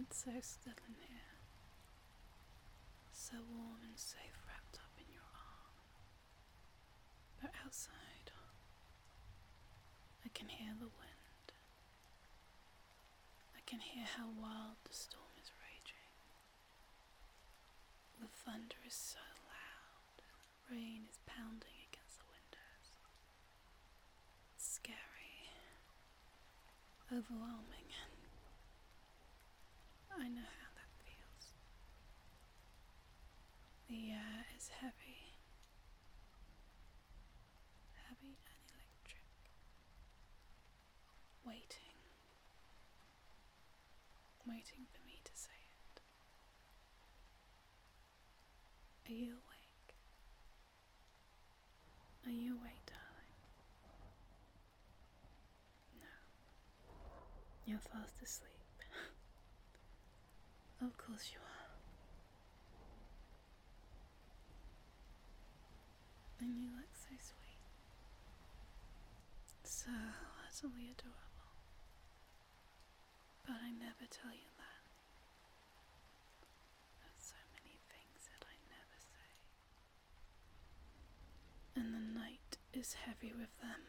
It's so still in here, so warm and safe wrapped up in your arm. But outside, I can hear the wind. I can hear how wild the storm is raging. The thunder is so loud, and rain is pounding against the windows. It's scary, overwhelming, and I know how that feels. The air is heavy and electric, waiting for me to say it. Are you awake? Are you awake, darling? No. You're fast asleep. Of course you are. And you look so sweet. So utterly adorable. But I never tell you that. There's so many things that I never say. And the night is heavy with them.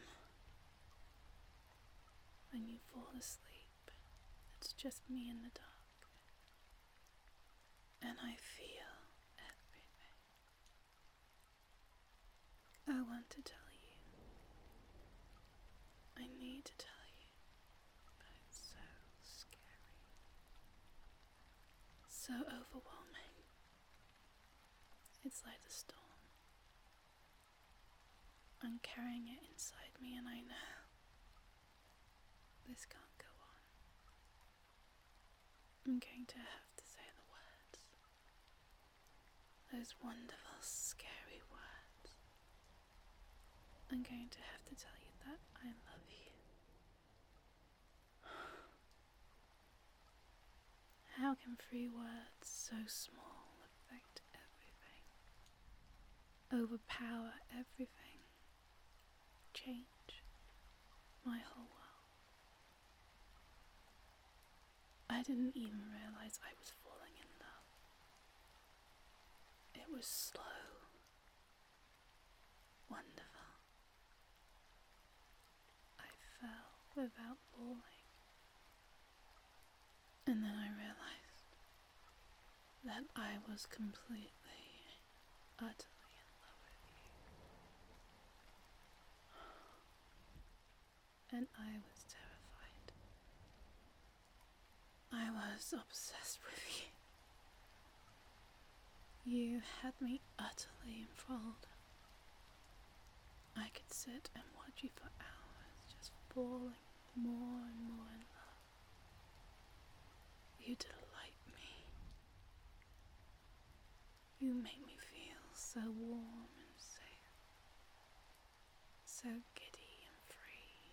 When you fall asleep, it's just me in the dark. And I feel everything. I want to tell you. I need to tell you. But it's so scary. So overwhelming. It's like a storm. I'm carrying it inside me, and I know this can't go on. I'm going to have to say the words. Those wonderful, scary words. I'm going to have to tell you that I love you. How can 3 words so small affect everything? Overpower everything? Change my whole world? I didn't even realize I was falling in love. It was slow, wonderful. I fell without falling. And then I realized that I was completely, utterly in love with you. And I was terrified. I was obsessed with you. You had me utterly enthralled. I could sit and watch you for hours, just falling more and more in love. You delight me. You make me feel so warm and safe, so giddy and free.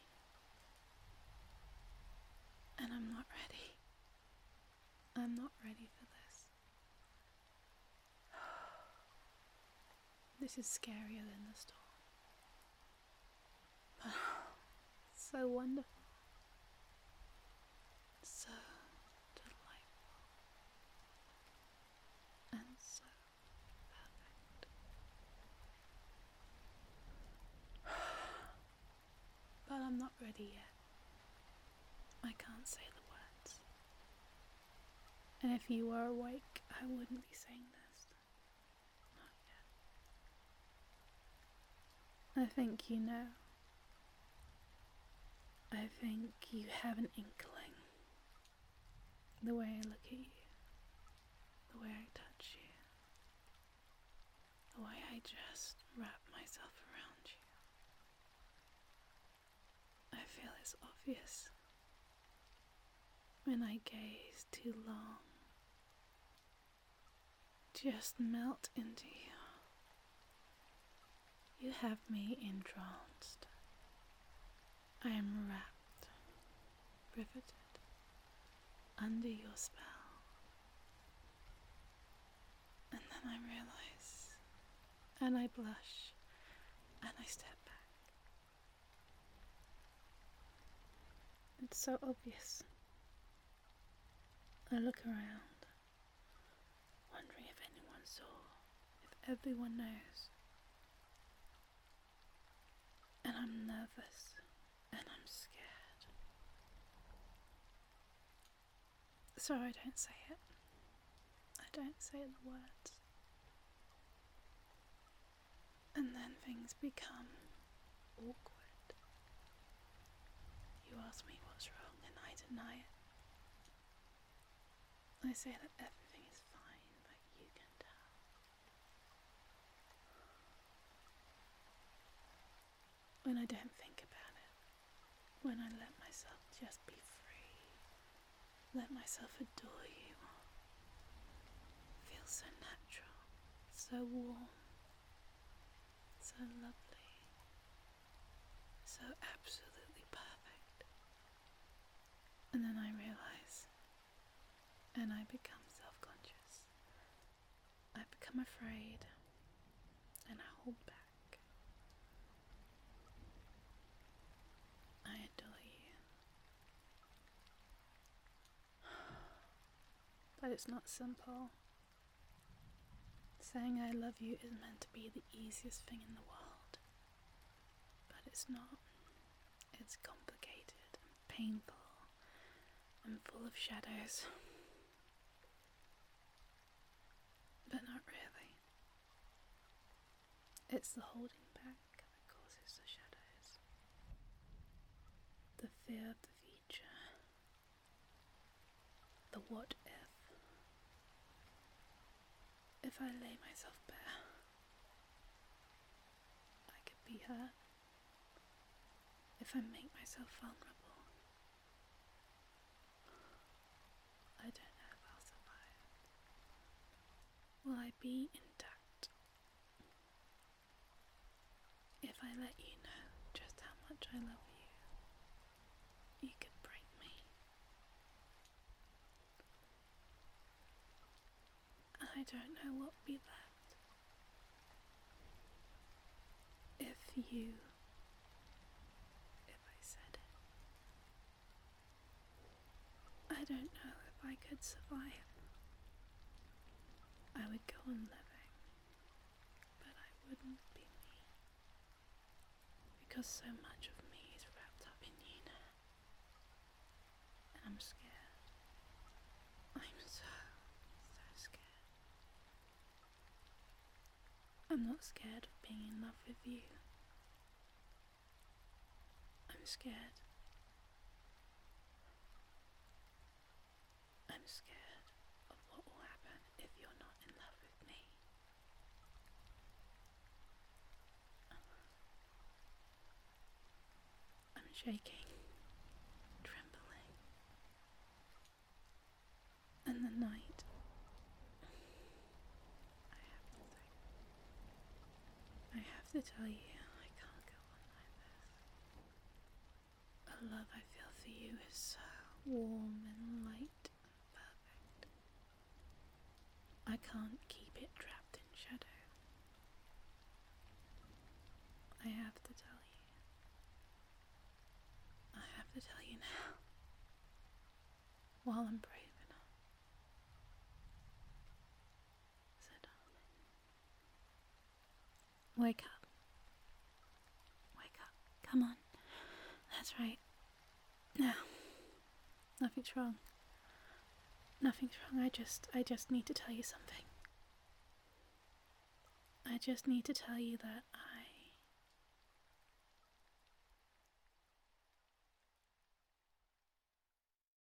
And I'm not ready. I'm not ready for this. This is scarier than the storm. But so wonderful. So delightful. And so perfect. But I'm not ready yet. I can't say the words. And if you were awake, I wouldn't be saying this. Not yet. I think you know. I think you have an inkling. The way I look at you. The way I touch you. The way I just wrap myself around you. I feel it's obvious. When I gaze too long, just melt into you. You have me entranced. I am wrapped, riveted, under your spell. And then I realize, and I blush, and I step back. It's so obvious. I look around, wondering if anyone saw, if everyone knows. And I'm nervous, and I'm scared. So I don't say it. I don't say the words. And then things become awkward. You ask me what's wrong and I deny it. I say that everything is fine, but you can tell. When I don't think about it, when I let myself just be free, let myself adore you, feel so natural, so warm, so lovely, so absolutely perfect. And then I realize, and I become self-conscious. I become afraid, and I hold back. I adore you. But it's not simple. Saying I love you is meant to be the easiest thing in the world. But it's not. It's complicated and painful and full of shadows. But not really. It's the holding back that causes the shadows. The fear of the future. The what if. If I lay myself bare, I could be hurt. If I make myself vulnerable, I don't know if I'll survive. Will I be intact? If I let you know just how much I love you, you could break me. I don't know what will be left. If I said it. I don't know if I could survive. I would go on living, but I wouldn't be me. Because so much of me is wrapped up in you now. And I'm scared. I'm so scared. I'm not scared of being in love with you. I'm scared. I'm scared of what will happen if you're not in love with me. I'm shaking, trembling. And the night, I have to tell you, I can't go on like this. The love I feel for you is so warm and light and perfect. I can't keep it trapped in shadow. I have to tell you. I have to tell you now. While I'm brave enough. So darling, wake up. Wake up. Come on. That's right. No. Nothing's wrong. Nothing's wrong. I just need to tell you something. I just need to tell you that